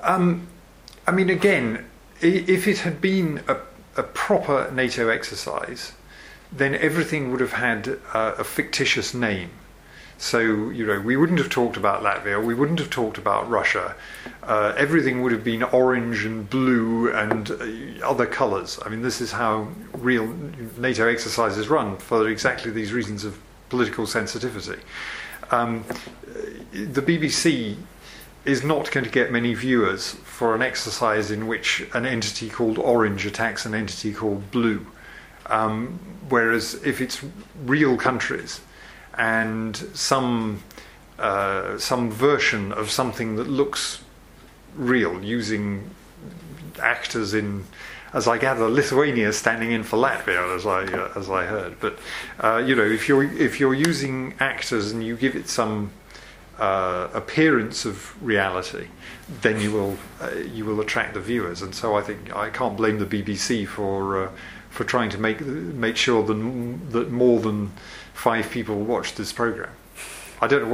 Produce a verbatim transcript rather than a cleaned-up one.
Um, I mean, again, if it had been a, a proper NATO exercise, then everything would have had uh, a fictitious name. So, you know, we wouldn't have talked about Latvia, we wouldn't have talked about Russia. Uh, everything would have been orange and blue and uh, other colours. I mean, this is how real NATO exercises run, for exactly these reasons of political sensitivity. Um, the B B C is not going to get many viewers for an exercise in which an entity called orange attacks an entity called blue. Um, whereas if it's real countries and some uh, some version of something that looks real, using actors in, as I gather, Lithuania standing in for Latvia, as I uh, as I heard. But uh, you know, if you're if you're using actors and you give it some uh, appearance of reality, then you will uh, you will attract the viewers. And so I think I can't blame the B B C for uh, for trying to make make sure that that more than five people watch this program. I don't know what